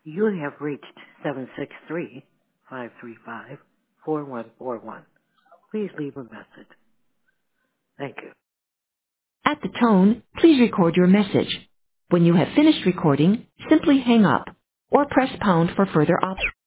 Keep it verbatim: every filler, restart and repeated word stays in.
You have reached seven six three, five three five, four one four one. Please leave a message. Thank you. At the tone, please record your message. When you have finished recording, simply hang up or press pound for further options.